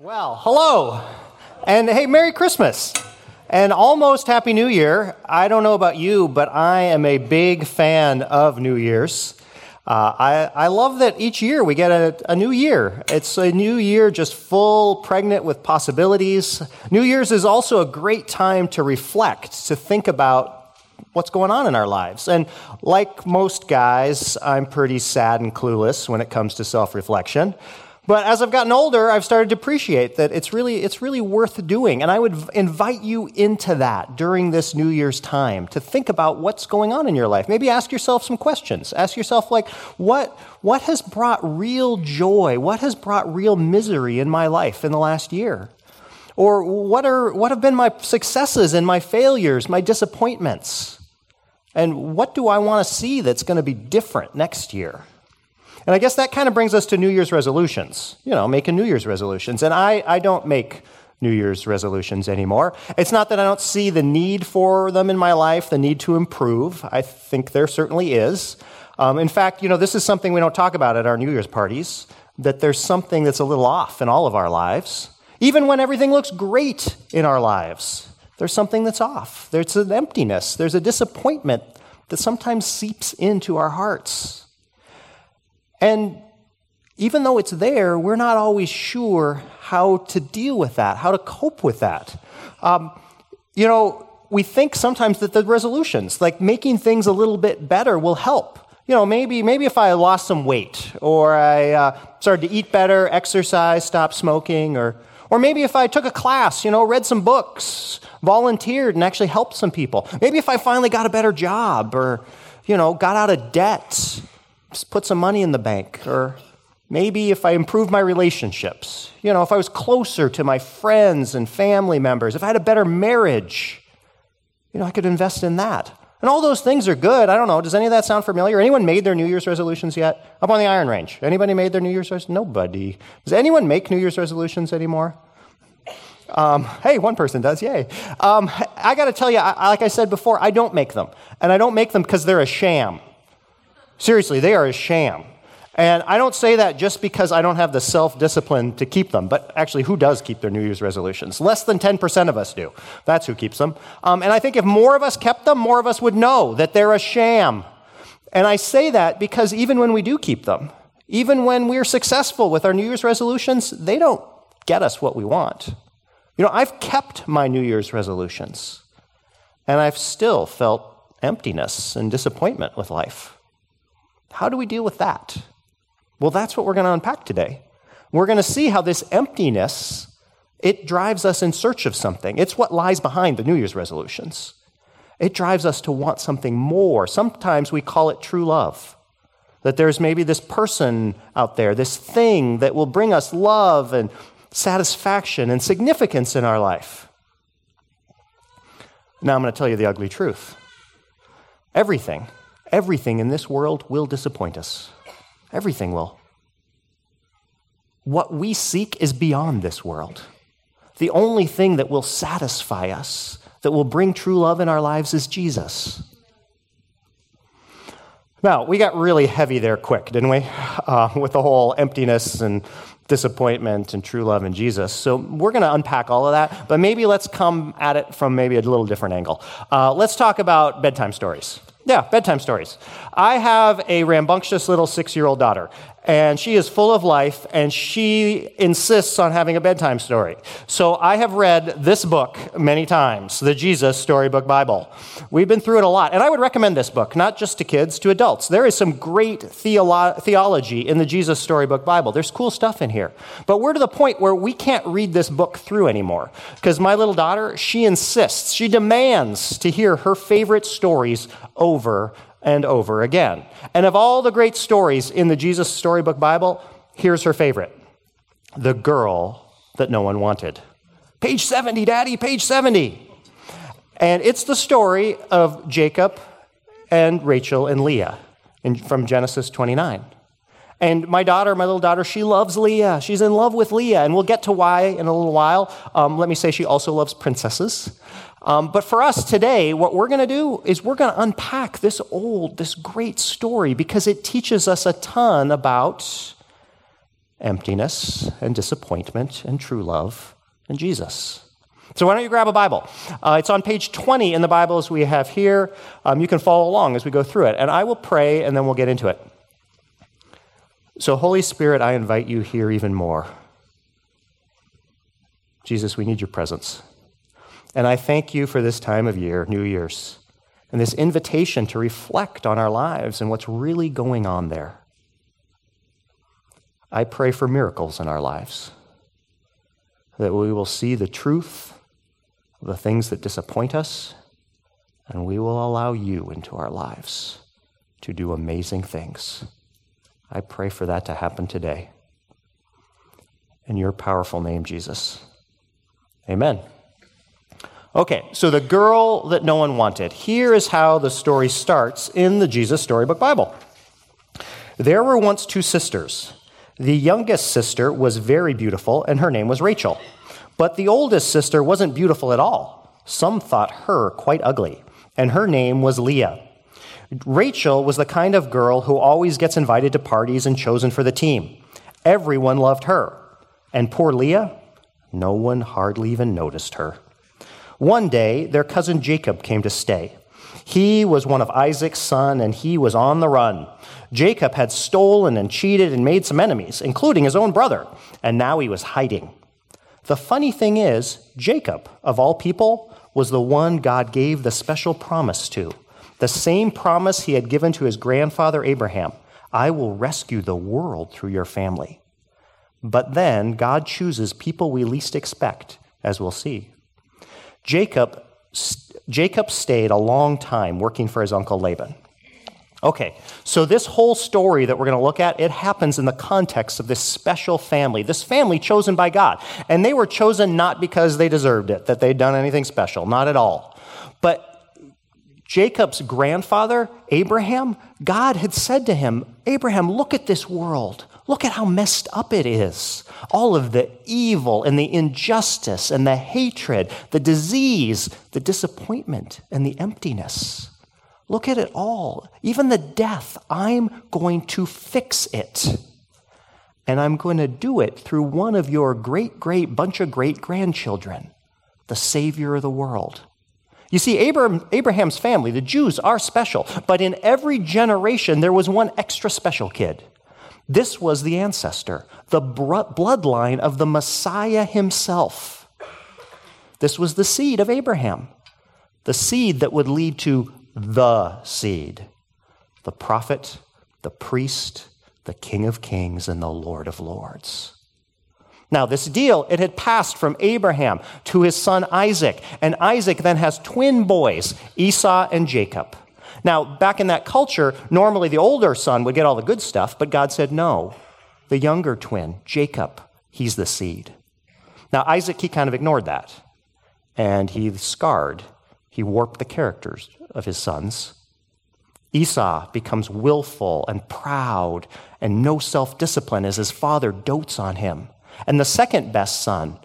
Well, hello, and hey, Merry Christmas, and almost Happy New Year. I don't know about you, but I am a big fan of New Year's. I love that each year we get a new year. It's a new year just full, pregnant with possibilities. New Year's is also a great time to reflect, to think about what's going on in our lives. And like most guys, I'm pretty sad and clueless when it comes to self-reflection. But as I've gotten older, I've started to appreciate that it's really worth doing. And I would invite you into that during this New Year's time, to think about what's going on in your life. Maybe ask yourself some questions. Ask yourself, like, what has brought real joy? What has brought real misery in my life in the last year? Or what have been my successes and my failures, my disappointments? And what do I want to see that's going to be different next year? And I guess that kind of brings us to New Year's resolutions, making New Year's resolutions. And I don't make New Year's resolutions anymore. It's not that I don't see the need for them in my life, the need to improve. I think there certainly is. In fact, this is something we don't talk about at our New Year's parties, that there's something that's a little off in all of our lives. Even when everything looks great in our lives, there's something that's off. There's an emptiness. There's a disappointment that sometimes seeps into our hearts. And even though it's there, we're not always sure how to deal with that, how to cope with that. We think sometimes that the resolutions, like making things a little bit better, will help. Maybe if I lost some weight, or I started to eat better, exercise, stop smoking, or maybe if I took a class, read some books, volunteered, and actually helped some people. Maybe if I finally got a better job, or, got out of debt, put some money in the bank, or maybe if I improved my relationships, if I was closer to my friends and family members, if I had a better marriage, I could invest in that. And all those things are good. I don't know, does any of that sound familiar? Anyone made their New Year's resolutions yet? Up on the Iron Range, anybody made their New Year's resolutions? Nobody. Does anyone make New Year's resolutions anymore? Hey, one person does, yay. I got to tell you, like I said before, I don't make them. And I don't make them because they're a sham. Seriously, they are a sham. And I don't say that just because I don't have the self-discipline to keep them, but actually, who does keep their New Year's resolutions? Less than 10% of us do. That's who keeps them. And I think if more of us kept them, more of us would know that they're a sham. And I say that because even when we do keep them, even when we're successful with our New Year's resolutions, they don't get us what we want. I've kept my New Year's resolutions, and I've still felt emptiness and disappointment with life. How do we deal with that? Well, that's what we're going to unpack today. We're going to see how this emptiness, it drives us in search of something. It's what lies behind the New Year's resolutions. It drives us to want something more. Sometimes we call it true love. That there's maybe this person out there, this thing that will bring us love and satisfaction and significance in our life. Now I'm going to tell you the ugly truth. Everything in this world will disappoint us. Everything will. What we seek is beyond this world. The only thing that will satisfy us, that will bring true love in our lives, is Jesus. Now, we got really heavy there quick, didn't we? With the whole emptiness and disappointment and true love in Jesus. So we're going to unpack all of that, but maybe let's come at it from maybe a little different angle. Let's talk about bedtime stories. Yeah, bedtime stories. I have a rambunctious little 6-year-old daughter, and she is full of life, and she insists on having a bedtime story. So I have read this book many times, the Jesus Storybook Bible. We've been through it a lot, and I would recommend this book, not just to kids, to adults. There is some great theology in the Jesus Storybook Bible. There's cool stuff in here. But we're to the point where we can't read this book through anymore, because my little daughter, she insists, she demands to hear her favorite stories over and over again. And of all the great stories in the Jesus Storybook Bible, here's her favorite: The Girl That No One Wanted. Page 70, Daddy, page 70. And it's the story of Jacob and Rachel and Leah from Genesis 29. And my little daughter, she loves Leah. She's in love with Leah, and we'll get to why in a little while. Let me say she also loves princesses. But for us today, what we're going to do is we're going to unpack this great story, because it teaches us a ton about emptiness and disappointment and true love and Jesus. So why don't you grab a Bible? It's on page 20 in the Bibles we have here. You can follow along as we go through it. And I will pray, and then we'll get into it. So Holy Spirit, I invite you here even more. Jesus, we need your presence. And I thank you for this time of year, New Year's, and this invitation to reflect on our lives and what's really going on there. I pray for miracles in our lives, that we will see the truth of the things that disappoint us, and we will allow you into our lives to do amazing things. I pray for that to happen today. In your powerful name, Jesus. Amen. Okay, so the girl that no one wanted. Here is how the story starts in the Jesus Storybook Bible. There were once two sisters. The youngest sister was very beautiful, and her name was Rachel. But the oldest sister wasn't beautiful at all. Some thought her quite ugly, and her name was Leah. Rachel was the kind of girl who always gets invited to parties and chosen for the team. Everyone loved her. And poor Leah, no one hardly even noticed her. One day, their cousin Jacob came to stay. He was one of Isaac's sons, and he was on the run. Jacob had stolen and cheated and made some enemies, including his own brother, and now he was hiding. The funny thing is, Jacob, of all people, was the one God gave the special promise to, the same promise he had given to his grandfather Abraham. I will rescue the world through your family. But then God chooses people we least expect, as we'll see. Jacob stayed a long time working for his uncle Laban. Okay, so this whole story that we're going to look at, it happens in the context of this special family, this family chosen by God. And they were chosen not because they deserved it, that they'd done anything special, not at all. But Jacob's grandfather, Abraham, God had said to him, Abraham, look at this world. Look at how messed up it is. All of the evil and the injustice and the hatred, the disease, the disappointment and the emptiness. Look at it all. Even the death. I'm going to fix it. And I'm going to do it through one of your bunch of great-grandchildren, the Savior of the world. You see, Abraham's family, the Jews, are special. But in every generation, there was one extra special kid. This was the ancestor, the bloodline of the Messiah himself. This was the seed of Abraham, the seed that would lead to the seed, the prophet, the priest, the King of Kings, and the Lord of Lords. Now, this deal, it had passed from Abraham to his son Isaac, and Isaac then has twin boys, Esau and Jacob. Now, back in that culture, normally the older son would get all the good stuff, but God said, no, the younger twin, Jacob, he's the seed. Now, Isaac, he kind of ignored that, and he scarred. He warped the characters of his sons. Esau becomes willful and proud and no self-discipline as his father dotes on him. And the second best son,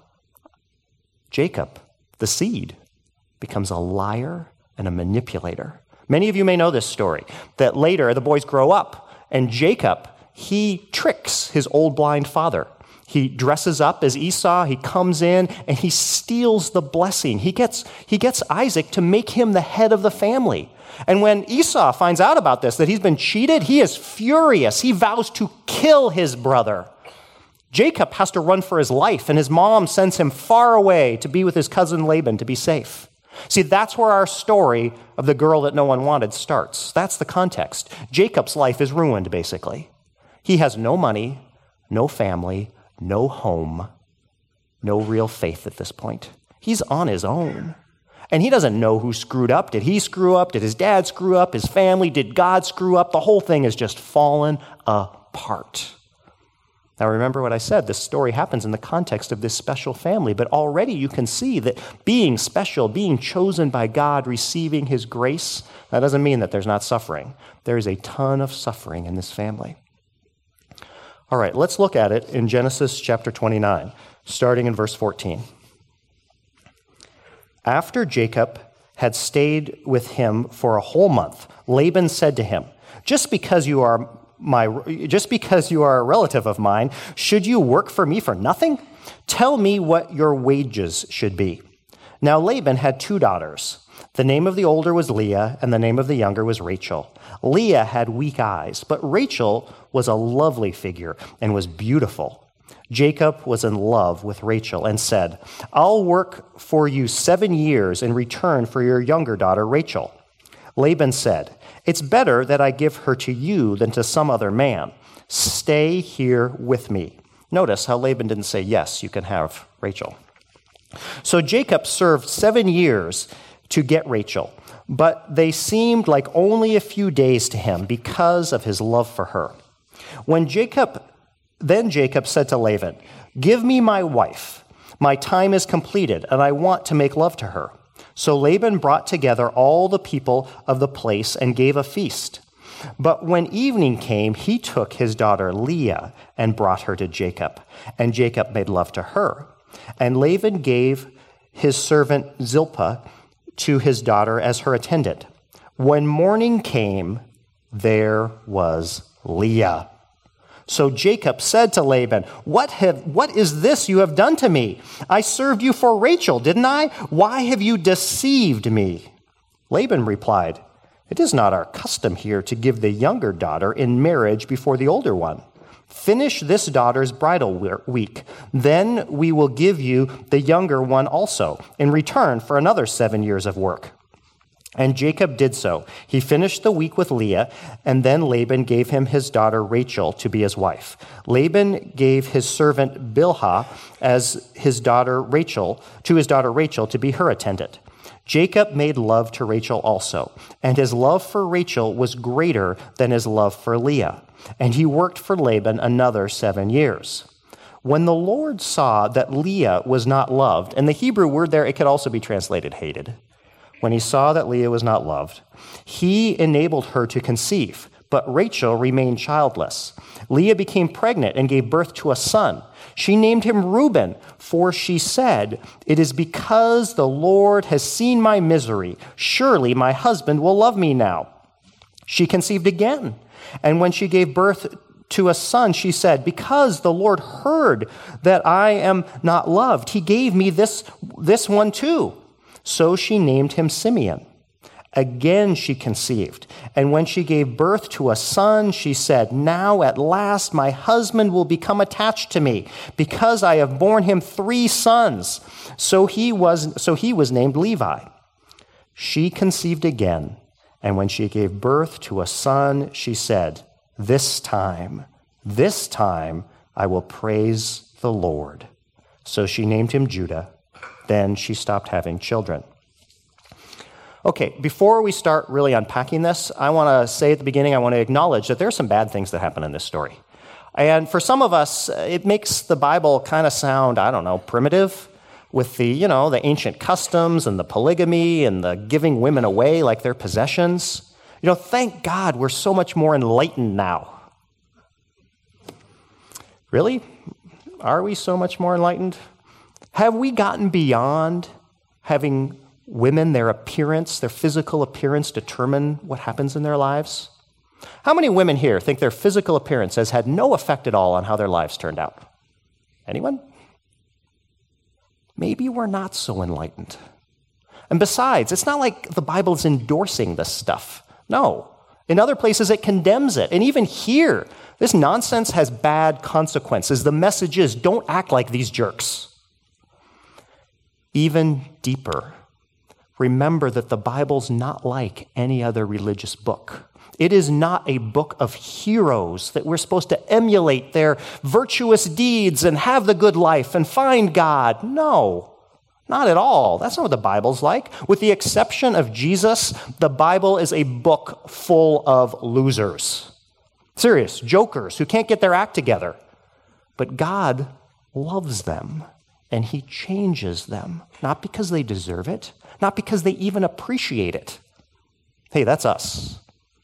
Jacob, the seed, becomes a liar and a manipulator. Many of you may know this story, that later the boys grow up, and Jacob, he tricks his old blind father. He dresses up as Esau, he comes in, and he steals the blessing. He gets Isaac to make him the head of the family. And when Esau finds out about this, that he's been cheated, he is furious. He vows to kill his brother. Jacob has to run for his life, and his mom sends him far away to be with his cousin Laban to be safe. See, that's where our story of the girl that no one wanted starts. That's the context. Jacob's life is ruined, basically. He has no money, no family, no home, no real faith at this point. He's on his own. And he doesn't know who screwed up. Did he screw up? Did his dad screw up? His family? Did God screw up? The whole thing is just fallen apart. Now remember what I said, this story happens in the context of this special family, but already you can see that being special, being chosen by God, receiving his grace, that doesn't mean that there's not suffering. There is a ton of suffering in this family. All right, let's look at it in Genesis chapter 29, starting in verse 14. After Jacob had stayed with him for a whole month, Laban said to him, "Just because you are just because you are a relative of mine, should you work for me for nothing? Tell me what your wages should be." Now Laban had 2 daughters. The name of the older was Leah, and the name of the younger was Rachel. Leah had weak eyes, but Rachel was a lovely figure and was beautiful. Jacob was in love with Rachel and said, "I'll work for you 7 years in return for your younger daughter Rachel." Laban said, "It's better that I give her to you than to some other man. Stay here with me." Notice how Laban didn't say, "Yes, you can have Rachel." So Jacob served 7 years to get Rachel, but they seemed like only a few days to him because of his love for her. Then Jacob said to Laban, "Give me my wife. My time is completed, and I want to make love to her." So Laban brought together all the people of the place and gave a feast. But when evening came, he took his daughter Leah and brought her to Jacob, and Jacob made love to her. And Laban gave his servant Zilpah to his daughter as her attendant. When morning came, there was Leah. So Jacob said to Laban, What is this you have done to me? I served you for Rachel, didn't I? Why have you deceived me?" Laban replied, "It is not our custom here to give the younger daughter in marriage before the older one. Finish this daughter's bridal week. Then we will give you the younger one also, in return for another 7 years of work." And Jacob did so. He finished the week with Leah, and then Laban gave him his daughter Rachel to be his wife. Laban gave his servant Bilhah as his daughter Rachel to be her attendant. Jacob made love to Rachel also, and his love for Rachel was greater than his love for Leah. And he worked for Laban another 7 years. When the Lord saw that Leah was not loved, and the Hebrew word there, it could also be translated hated. When he saw that Leah was not loved, he enabled her to conceive, but Rachel remained childless. Leah became pregnant and gave birth to a son. She named him Reuben, for she said, "It is because the Lord has seen my misery. Surely my husband will love me now." She conceived again, and when she gave birth to a son, she said, "Because the Lord heard that I am not loved, he gave me this one too." So she named him Simeon. Again she conceived, and when she gave birth to a son, she said, "Now at last my husband will become attached to me, because I have borne him 3 sons." So he was named Levi. She conceived again, and when she gave birth to a son, she said, this time I will praise the Lord." So she named him Judah. Then she stopped having children. Okay, before we start really unpacking this, I want to say at the beginning, I want to acknowledge that there are some bad things that happen in this story. And for some of us, it makes the Bible kind of sound, primitive, with the ancient customs and the polygamy and the giving women away like their possessions. Thank God we're so much more enlightened now. Really? Are we so much more enlightened? Have we gotten beyond having women, their physical appearance, determine what happens in their lives? How many women here think their physical appearance has had no effect at all on how their lives turned out? Anyone? Maybe we're not so enlightened. And besides, it's not like the Bible is endorsing this stuff. No. In other places, it condemns it. And even here, this nonsense has bad consequences. The message is, don't act like these jerks. Even deeper, remember that the Bible's not like any other religious book. It is not a book of heroes that we're supposed to emulate their virtuous deeds and have the good life and find God. No, not at all. That's not what the Bible's like. With the exception of Jesus, the Bible is a book full of losers. Serious, jokers who can't get their act together. But God loves them. And he changes them, not because they deserve it, not because they even appreciate it. Hey, that's us.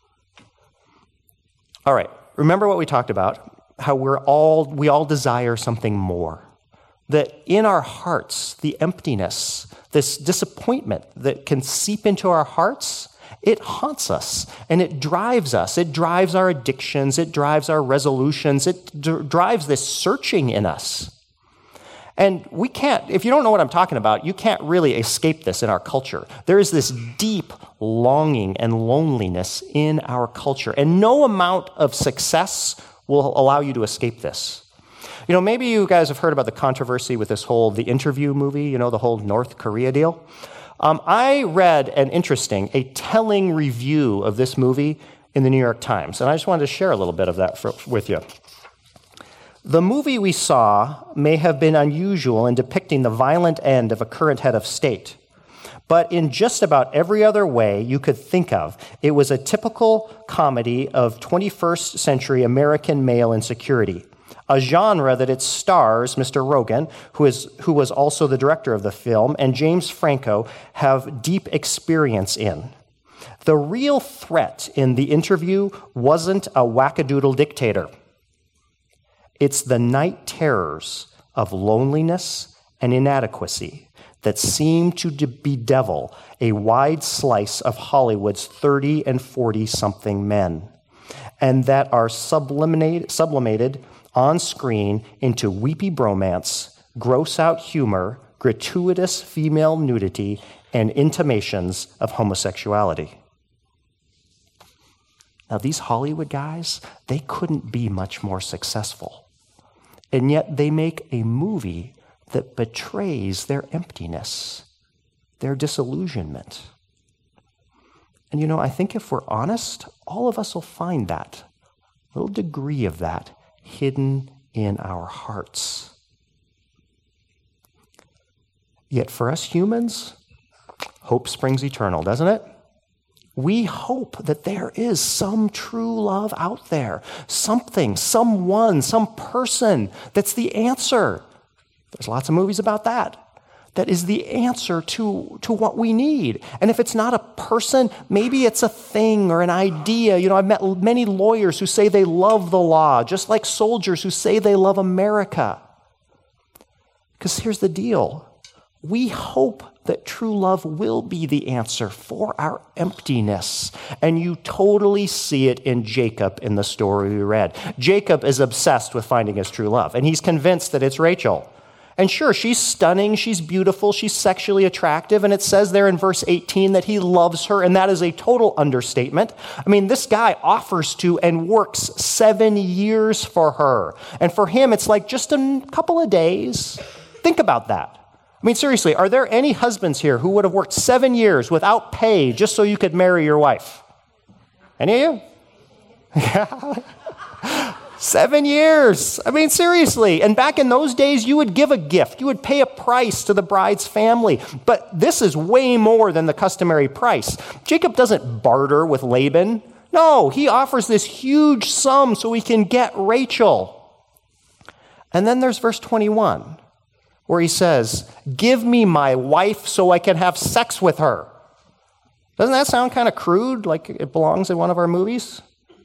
All right, remember what we talked about, how we all desire something more. That in our hearts, the emptiness, this disappointment that can seep into our hearts it haunts us and it drives us. It drives our addictions. It drives our resolutions. It drives this searching in us. And we can't, if you don't know what I'm talking about, you can't really escape this in our culture. There is this deep longing and loneliness in our culture, and no amount of success will allow you to escape this. You know, maybe you guys have heard about the controversy with this whole The Interview movie, you know, the whole North Korea deal. I read a telling review of this movie in the New York Times, and I just wanted to share a little bit of that with you. The movie we saw may have been unusual in depicting the violent end of a current head of state, but in just about every other way you could think of, it was a typical comedy of 21st century American male insecurity, a genre that it stars Mr. Rogen, who was also the director of the film, and James Franco have deep experience in. The real threat in The Interview wasn't a wackadoodle dictator. It's the night terrors of loneliness and inadequacy that seem to bedevil a wide slice of Hollywood's 30 and 40-something men, and that are sublimated on screen into weepy bromance, gross-out humor, gratuitous female nudity, and intimations of homosexuality. Now, these Hollywood guys, they couldn't be much more successful. And yet they make a movie that betrays their emptiness, their disillusionment. And you know, I think if we're honest, all of us will find that, a little degree of that, hidden in our hearts. Yet for us humans, hope springs eternal, doesn't it? We hope that there is some true love out there, something, someone, some person that's the answer. There's lots of movies about that. That is the answer to what we need. And if it's not a person, maybe it's a thing or an idea. You know, I've met many lawyers who say they love the law, just like soldiers who say they love America. Because here's the deal. We hope that true love will be the answer for our emptiness. And you totally see it in Jacob in the story we read. Jacob is obsessed with finding his true love, and he's convinced that it's Rachel. And sure, she's stunning, she's beautiful, she's sexually attractive, and it says there in verse 18 that he loves her, and that is a total understatement. I mean, this guy offers to and works 7 years for her. And for him, it's like just a couple of days. Think about that. I mean, seriously, are there any husbands here who would have worked 7 years without pay just so you could marry your wife? Any of you? 7 years. I mean, seriously. And back in those days, you would give a gift. You would pay a price to the bride's family. But this is way more than the customary price. Jacob doesn't barter with Laban. No, he offers this huge sum so he can get Rachel. And then there's verse 21. Where he says, give me my wife so I can have sex with her. Doesn't that sound kind of crude, like it belongs in one of our movies?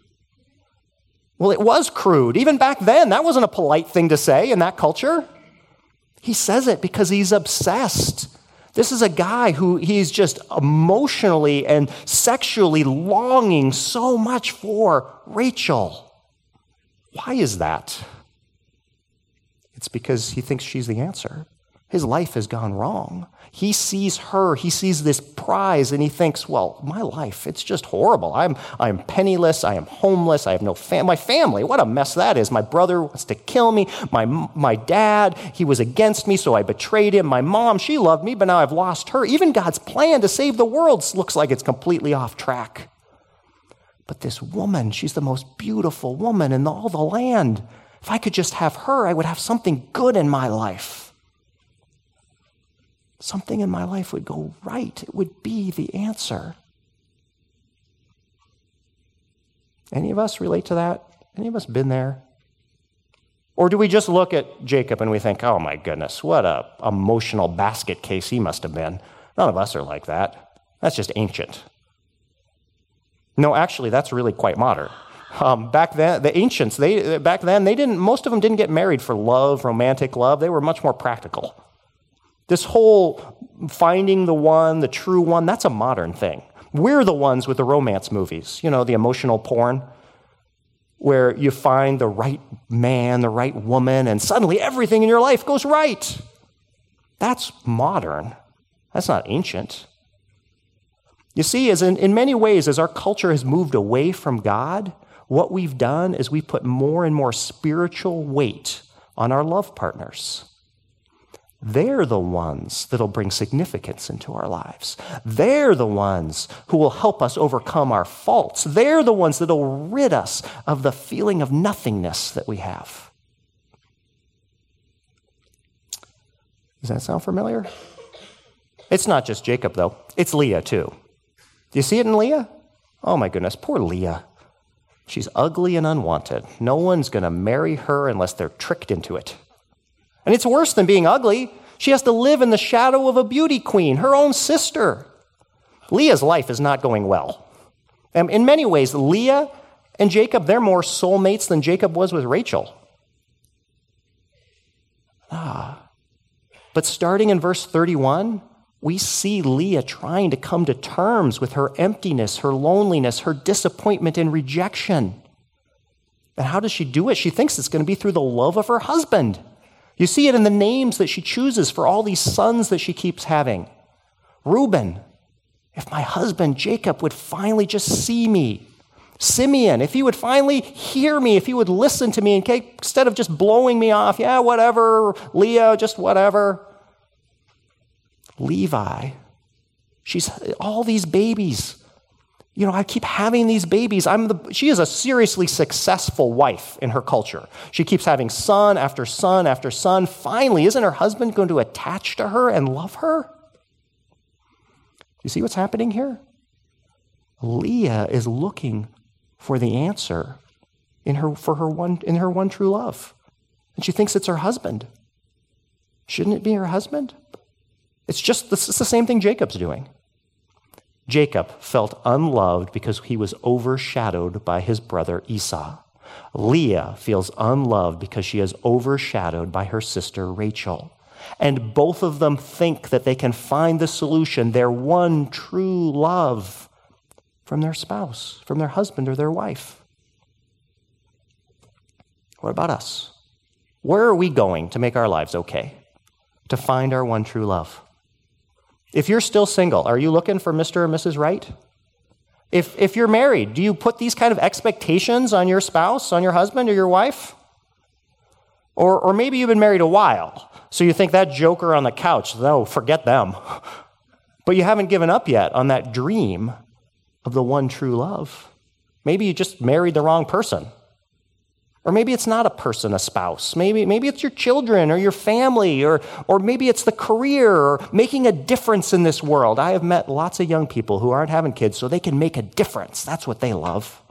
Well, it was crude. Even back then, that wasn't a polite thing to say in that culture. He says it because he's obsessed. This is a guy who he's just emotionally and sexually longing so much for Rachel. Why is that? It's because he thinks she's the answer. His life has gone wrong. He sees her, he sees this prize, and he thinks, well, my life, it's just horrible. I'm penniless, I am homeless, I have no family. My family, what a mess that is. My brother wants to kill me. My dad, he was against me, so I betrayed him. My mom, she loved me, but now I've lost her. Even God's plan to save the world looks like it's completely off track. But this woman, she's the most beautiful woman in all the land. If I could just have her, I would have something good in my life. Something in my life would go right. It would be the answer. Any of us relate to that? Any of us been there? Or do we just look at Jacob and we think, oh my goodness, what a emotional basket case he must have been. None of us are like that. That's just ancient. No, actually, that's really quite modern. Back then, the ancients, most of them didn't get married for love, romantic love. They were much more practical. This whole finding the one, the true one, that's a modern thing. We're the ones with the romance movies, the emotional porn, where you find the right man, the right woman, and suddenly everything in your life goes right. That's modern. That's not ancient. You see, in many ways, as our culture has moved away from God, what we've done is we put more and more spiritual weight on our love partners. They're the ones that'll bring significance into our lives. They're the ones who will help us overcome our faults. They're the ones that'll rid us of the feeling of nothingness that we have. Does that sound familiar? It's not just Jacob, though. It's Leah, too. Do you see it in Leah? Oh, my goodness, poor Leah. She's ugly and unwanted. No one's going to marry her unless they're tricked into it. And it's worse than being ugly. She has to live in the shadow of a beauty queen, her own sister. Leah's life is not going well. And in many ways, Leah and Jacob, they're more soulmates than Jacob was with Rachel. But starting in verse 31, we see Leah trying to come to terms with her emptiness, her loneliness, her disappointment and rejection. And how does she do it? She thinks it's going to be through the love of her husband. You see it in the names that she chooses for all these sons that she keeps having. Reuben, if my husband Jacob would finally just see me. Simeon, if he would finally hear me, if he would listen to me, instead of just blowing me off, yeah, whatever, Leah, just whatever. Levi, she's all these babies. I keep having these babies. She is a seriously successful wife in her culture. She keeps having son after son after son. Finally, isn't her husband going to attach to her and love her? You see what's happening here? Leah is looking for the answer in her one true love. And she thinks it's her husband. Shouldn't it be her husband? It's the same thing Jacob's doing. Jacob felt unloved because he was overshadowed by his brother Esau. Leah feels unloved because she is overshadowed by her sister Rachel. And both of them think that they can find the solution, their one true love, from their spouse, from their husband or their wife. What about us? Where are we going to make our lives okay? To find our one true love? If you're still single, are you looking for Mr. or Mrs. Right? If you're married, do you put these kind of expectations on your spouse, on your husband or your wife? Or maybe you've been married a while, so you think that joker on the couch, no, forget them. But you haven't given up yet on that dream of the one true love. Maybe you just married the wrong person. Or maybe it's not a person, a spouse. Maybe it's your children or your family, or maybe it's the career or making a difference in this world. I have met lots of young people who aren't having kids so they can make a difference. That's what they love.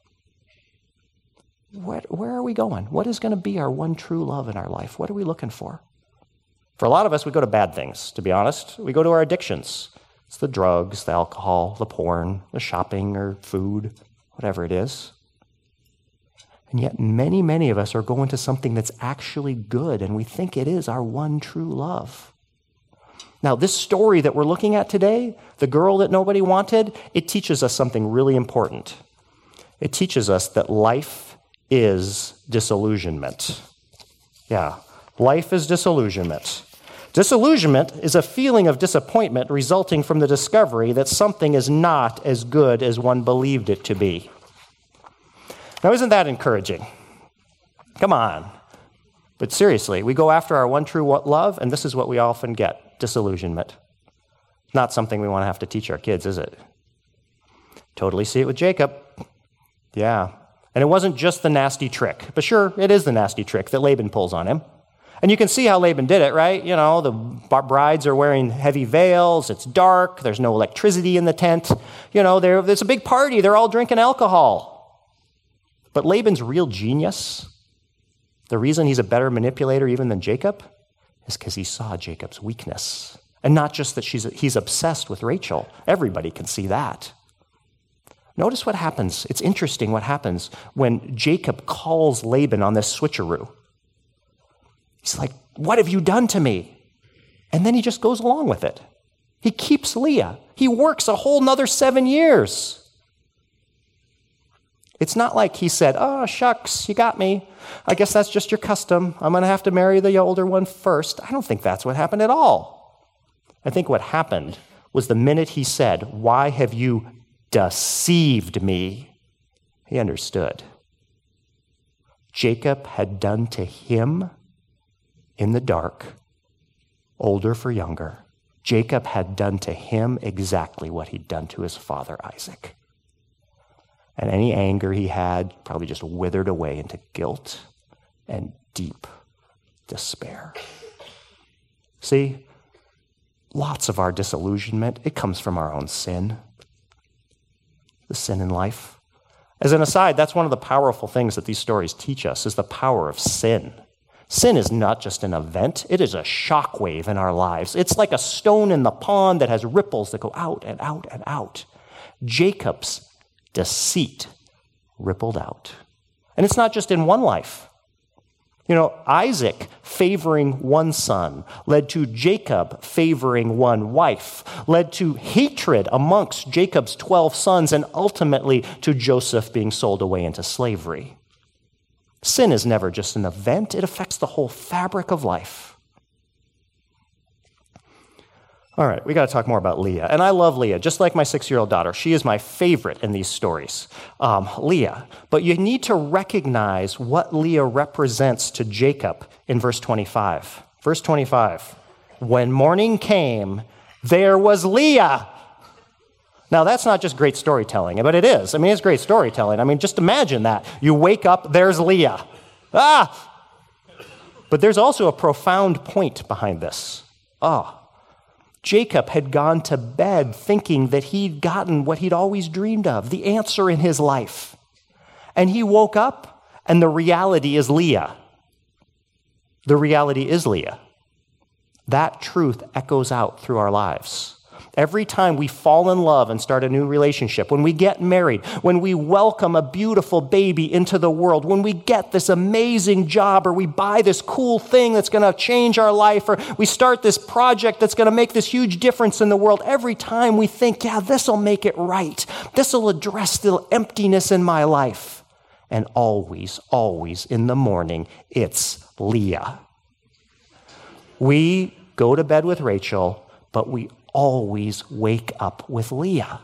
Where are we going? What is going to be our one true love in our life? What are we looking for? For a lot of us, we go to bad things, to be honest. We go to our addictions. It's the drugs, the alcohol, the porn, the shopping or food, whatever it is. And yet many, many of us are going to something that's actually good, and we think it is our one true love. Now, this story that we're looking at today, the girl that nobody wanted, it teaches us something really important. It teaches us that life is disillusionment. Yeah, life is disillusionment. Disillusionment is a feeling of disappointment resulting from the discovery that something is not as good as one believed it to be. Now, isn't that encouraging? Come on. But seriously, we go after our one true love, and this is what we often get, disillusionment. Not something we want to have to teach our kids, is it? Totally see it with Jacob. Yeah. And it wasn't just the nasty trick, but sure, it is the nasty trick that Laban pulls on him. And you can see how Laban did it, right? The brides are wearing heavy veils, it's dark, there's no electricity in the tent. There's a big party, they're all drinking alcohol. But Laban's real genius, the reason he's a better manipulator even than Jacob, is because he saw Jacob's weakness. And not just that he's obsessed with Rachel. Everybody can see that. Notice what happens. It's interesting what happens when Jacob calls Laban on this switcheroo. He's like, "What have you done to me?" And then he just goes along with it. He keeps Leah. He works a whole nother 7 years. It's not like he said, oh, shucks, you got me. I guess that's just your custom. I'm going to have to marry the older one first. I don't think that's what happened at all. I think what happened was the minute he said, why have you deceived me? He understood. Jacob had done to him in the dark, older for younger. Jacob had done to him exactly what he'd done to his father Isaac. And any anger he had probably just withered away into guilt and deep despair. See, lots of our disillusionment, it comes from our own sin. The sin in life. As an aside, that's one of the powerful things that these stories teach us, is the power of sin. Sin is not just an event, it is a shockwave in our lives. It's like a stone in the pond that has ripples that go out and out and out. Jacob's deceit rippled out. And it's not just in one life. You know, Isaac favoring one son led to Jacob favoring one wife, led to hatred amongst Jacob's 12 sons, and ultimately to Joseph being sold away into slavery. Sin is never just an event, it affects the whole fabric of life. All right, we got to talk more about Leah. And I love Leah, just like my 6-year-old daughter. She is my favorite in these stories, Leah. But you need to recognize what Leah represents to Jacob in verse 25. Verse 25, when morning came, there was Leah. Now, that's not just great storytelling, but it is. I mean, it's great storytelling. I mean, just imagine that. You wake up, there's Leah. Ah! But there's also a profound point behind this. Jacob had gone to bed thinking that he'd gotten what he'd always dreamed of, the answer in his life. And he woke up, and the reality is Leah. The reality is Leah. That truth echoes out through our lives. Every time we fall in love and start a new relationship, when we get married, when we welcome a beautiful baby into the world, when we get this amazing job, or we buy this cool thing that's going to change our life, or we start this project that's going to make this huge difference in the world, every time we think, yeah, this will make it right. This will address the emptiness in my life. And always, always in the morning, it's Leah. We go to bed with Rachel, but we always wake up with Leah.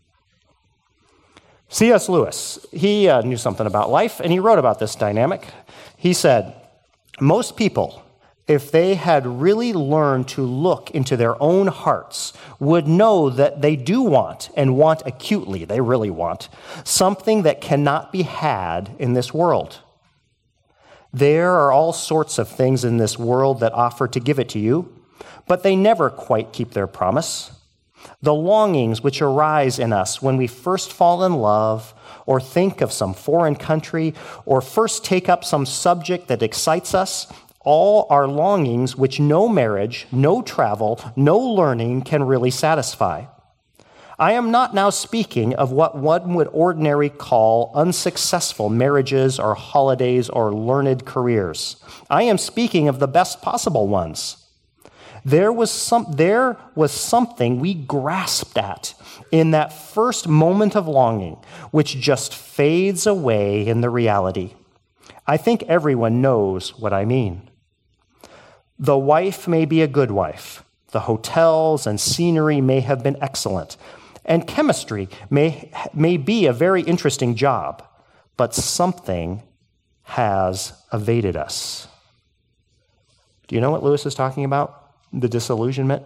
C.S. Lewis, he knew something about life, and he wrote about this dynamic. He said, most people, if they had really learned to look into their own hearts, would know that they do want, and want acutely, they really want, something that cannot be had in this world. There are all sorts of things in this world that offer to give it to you, but they never quite keep their promise. The longings which arise in us when we first fall in love, or think of some foreign country, or first take up some subject that excites us, all are longings which no marriage, no travel, no learning can really satisfy. I am not now speaking of what one would ordinarily call unsuccessful marriages or holidays or learned careers. I am speaking of the best possible ones. There was something we grasped at in that first moment of longing, which just fades away in the reality. I think everyone knows what I mean. The wife may be a good wife. The hotels and scenery may have been excellent. And chemistry may be a very interesting job. But something has evaded us. Do you know what Lewis is talking about? The disillusionment?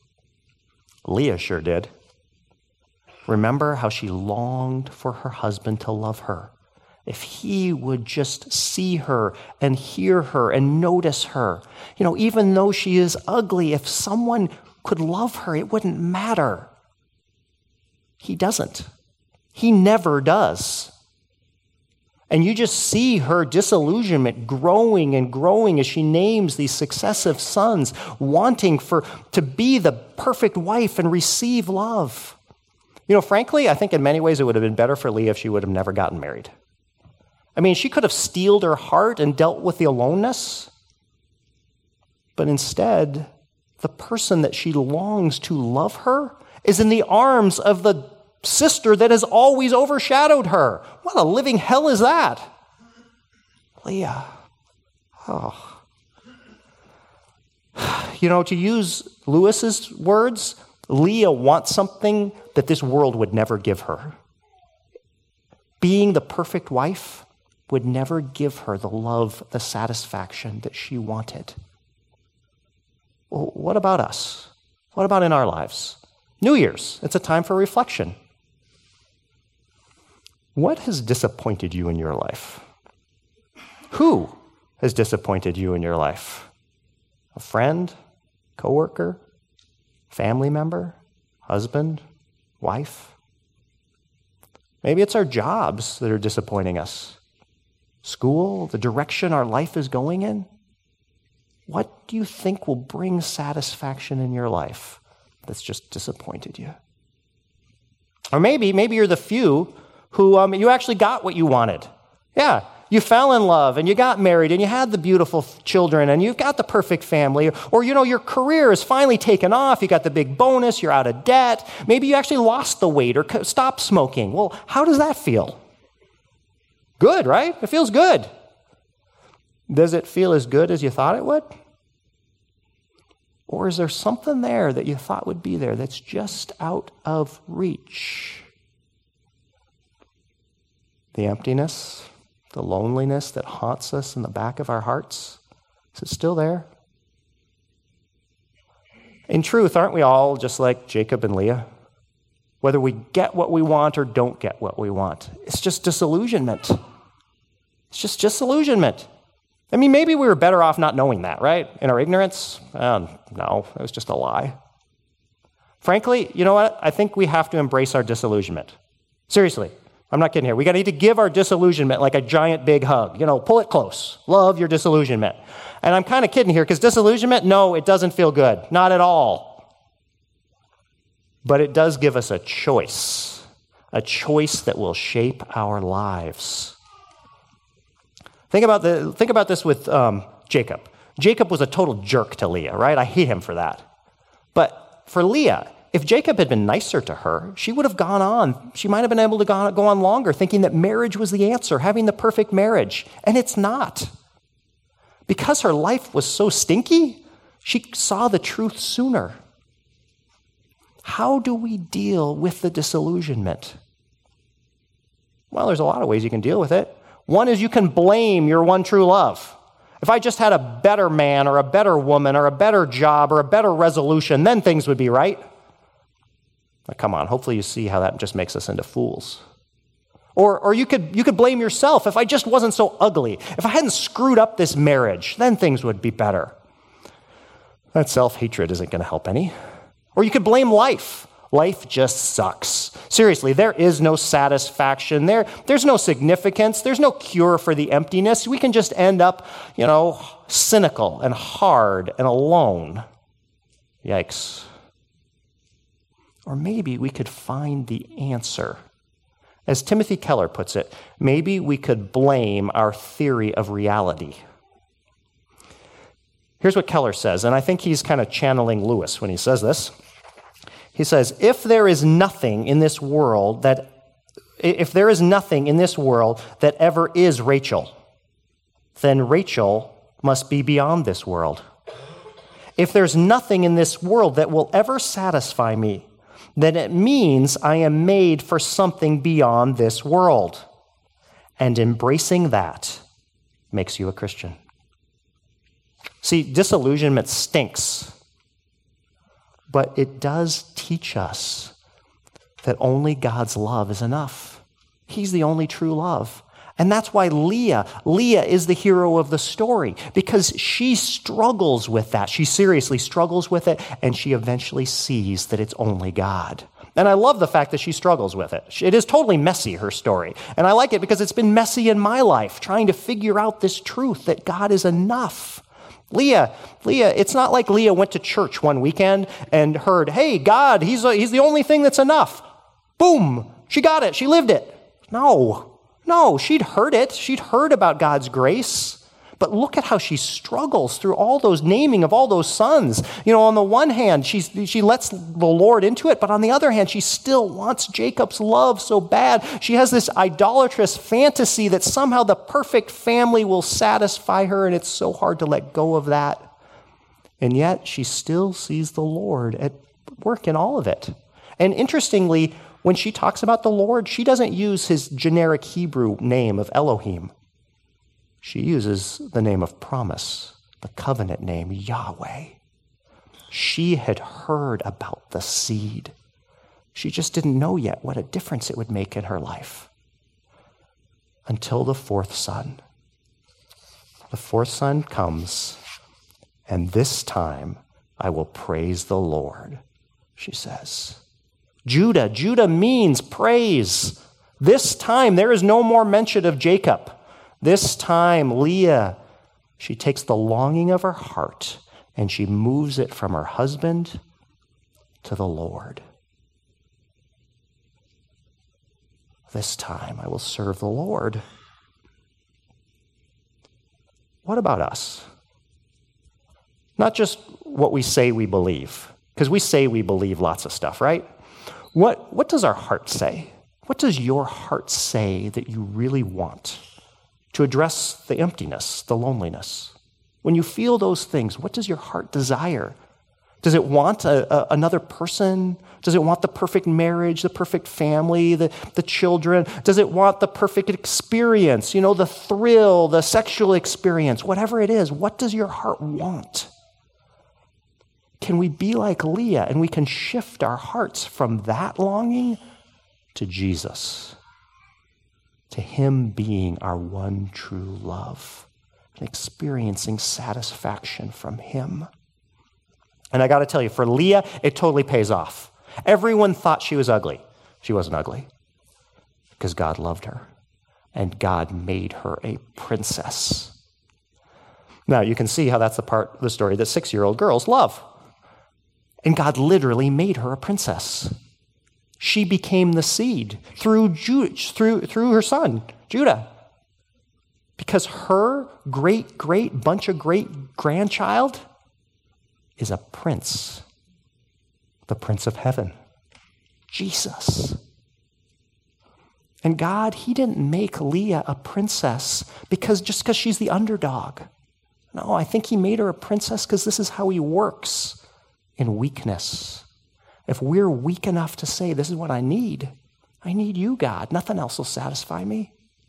Leah sure did. Remember how she longed for her husband to love her. If he would just see her and hear her and notice her. You know, even though she is ugly, if someone could love her, it wouldn't matter. He doesn't. He never does. And you just see her disillusionment growing and growing as she names these successive sons, wanting to be the perfect wife and receive love. You know, frankly, I think in many ways it would have been better for Leah if she would have never gotten married. I mean, she could have steeled her heart and dealt with the aloneness. But instead, the person that she longs to love her is in the arms of the sister that has always overshadowed her. What a living hell is that? Leah. Oh. You know, to use Lewis's words, Leah wants something that this world would never give her. Being the perfect wife would never give her the love, the satisfaction that she wanted. Well, what about us? What about in our lives? New Year's, it's a time for reflection. What has disappointed you in your life? Who has disappointed you in your life? A friend, coworker, family member, husband, wife? Maybe it's our jobs that are disappointing us. School, the direction our life is going in. What do you think will bring satisfaction in your life that's just disappointed you? Or maybe you're the few who you actually got what you wanted. Yeah, you fell in love and you got married and you had the beautiful children and you've got the perfect family. Or, your career is finally taken off. You got the big bonus. You're out of debt. Maybe you actually lost the weight or stopped smoking. Well, how does that feel? Good, right? It feels good. Does it feel as good as you thought it would? Or is there something there that you thought would be there that's just out of reach? The emptiness, the loneliness that haunts us in the back of our hearts, is it still there? In truth, aren't we all just like Jacob and Leah? Whether we get what we want or don't get what we want, it's just disillusionment. It's just disillusionment. I mean, maybe we were better off not knowing that, right? In our ignorance? No, it was just a lie. Frankly, you know what? I think we have to embrace our disillusionment. Seriously. I'm not kidding here. We need to give our disillusionment like a giant big hug. Pull it close. Love your disillusionment. And I'm kind of kidding here because disillusionment, no, it doesn't feel good. Not at all. But it does give us a choice that will shape our lives. Think about this with Jacob. Jacob was a total jerk to Leah, right? I hate him for that. But for Leah, if Jacob had been nicer to her, she would have gone on. She might have been able to go on longer, thinking that marriage was the answer, having the perfect marriage. And it's not. Because her life was so stinky, she saw the truth sooner. How do we deal with the disillusionment? Well, there's a lot of ways you can deal with it. One is you can blame your one true love. If I just had a better man or a better woman or a better job or a better resolution, then things would be right. Now, come on, hopefully you see how that just makes us into fools. Or you could blame yourself. If I just wasn't so ugly, if I hadn't screwed up this marriage, then things would be better. That self-hatred isn't going to help any. Or you could blame life. Life just sucks. Seriously, there is no satisfaction. There's no significance. There's no cure for the emptiness. We can just end up, cynical and hard and alone. Yikes. Or maybe we could find the answer. As Timothy Keller puts it, maybe we could blame our theory of reality. Here's what Keller says, and I think he's kind of channeling Lewis when he says this. He says, if there is nothing in this world that ever is Rachel, then Rachel must be beyond this world. If there's nothing in this world that will ever satisfy me, then it means I am made for something beyond this world. And embracing that makes you a Christian. See, disillusionment stinks, but it does teach us that only God's love is enough. He's the only true love. And that's why Leah is the hero of the story, because she struggles with that. She seriously struggles with it, and she eventually sees that it's only God. And I love the fact that she struggles with it. It is totally messy, her story. And I like it because it's been messy in my life, trying to figure out this truth that God is enough. Leah, it's not like Leah went to church one weekend and heard, hey, God, he's the only thing that's enough. Boom, she got it, she lived it. No, she'd heard it. She'd heard about God's grace. But look at how she struggles through all those naming of all those sons. On the one hand, she lets the Lord into it, but on the other hand, she still wants Jacob's love so bad. She has this idolatrous fantasy that somehow the perfect family will satisfy her, and it's so hard to let go of that. And yet, she still sees the Lord at work in all of it. And interestingly, when she talks about the Lord, she doesn't use his generic Hebrew name of Elohim. She uses the name of promise, the covenant name, Yahweh. She had heard about the seed. She just didn't know yet what a difference it would make in her life. Until the fourth son. The fourth son comes, and this time I will praise the Lord, she says. Judah means praise. This time there is no more mention of Jacob. This time, Leah, she takes the longing of her heart and she moves it from her husband to the Lord. This time I will serve the Lord. What about us? Not just what we say we believe, because we say we believe lots of stuff, right? What does our heart say? What does your heart say that you really want to address the emptiness, the loneliness? When you feel those things, what does your heart desire? Does it want another person? Does it want the perfect marriage, the perfect family, the children? Does it want the perfect experience, the thrill, the sexual experience? Whatever it is, what does your heart want? Can we be like Leah and we can shift our hearts from that longing to Jesus, to him being our one true love, and experiencing satisfaction from him? And I got to tell you, for Leah, it totally pays off. Everyone thought she was ugly. She wasn't ugly because God loved her and God made her a princess. Now, you can see how that's the part of the story that 6-year-old girls love. And God literally made her a princess. She became the seed through her son, Judah. Because her great bunch of great-grandchild is a prince, the Prince of Heaven, Jesus. And God, he didn't make Leah a princess just because she's the underdog. No, I think he made her a princess because this is how he works in weakness. If we're weak enough to say, this is what I need you, God. Nothing else will satisfy me.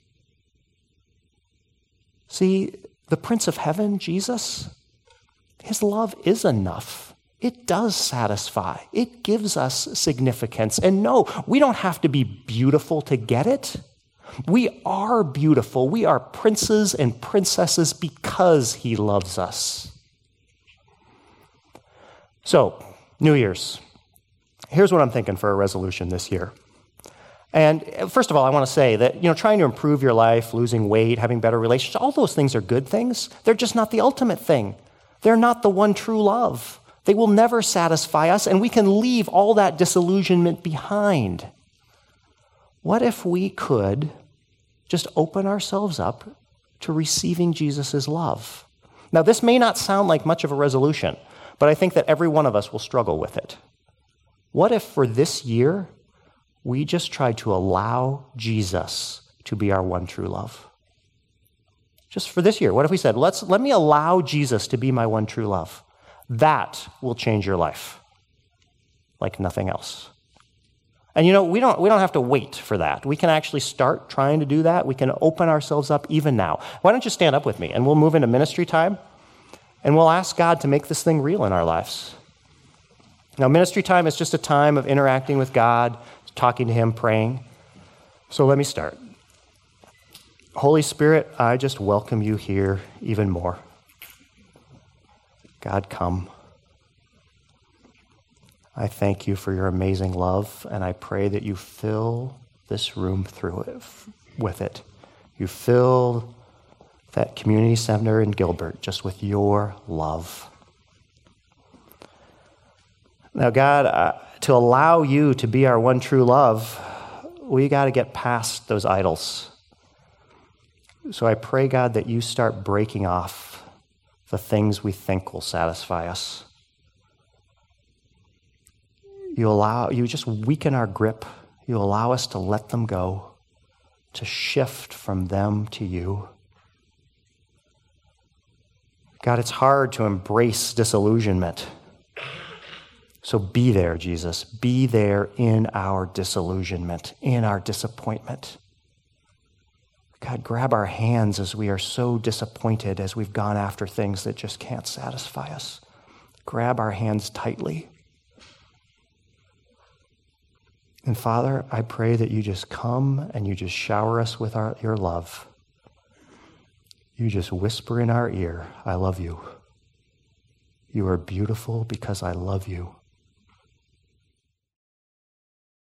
See, the Prince of Heaven, Jesus, his love is enough. It does satisfy. It gives us significance. And no, we don't have to be beautiful to get it. We are beautiful. We are princes and princesses because he loves us. So, New Year's. Here's what I'm thinking for a resolution this year. And first of all, I want to say that, trying to improve your life, losing weight, having better relationships, all those things are good things. They're just not the ultimate thing. They're not the one true love. They will never satisfy us, and we can leave all that disillusionment behind. What if we could just open ourselves up to receiving Jesus' love? Now, this may not sound like much of a resolution, but I think that every one of us will struggle with it. What if for this year, we just tried to allow Jesus to be our one true love? Just for this year, what if we said, let me allow Jesus to be my one true love? That will change your life like nothing else. And we don't have to wait for that. We can actually start trying to do that. We can open ourselves up even now. Why don't you stand up with me and we'll move into ministry time and we'll ask God to make this thing real in our lives. Now, ministry time is just a time of interacting with God, talking to him, praying. So let me start. Holy Spirit, I just welcome you here even more. God, come. I thank you for your amazing love, and I pray that you fill this room with it. You fill that community center in Gilbert just with your love. Now, God, to allow you to be our one true love, we got to get past those idols. So I pray, God, that you start breaking off the things we think will satisfy us. You just weaken our grip. You allow us to let them go, to shift from them to you. God, it's hard to embrace disillusionment. So be there, Jesus. Be there in our disillusionment, in our disappointment. God, grab our hands as we are so disappointed, as we've gone after things that just can't satisfy us. Grab our hands tightly. And Father, I pray that you just come and you just shower us with your love. You just whisper in our ear, I love you. You are beautiful because I love you.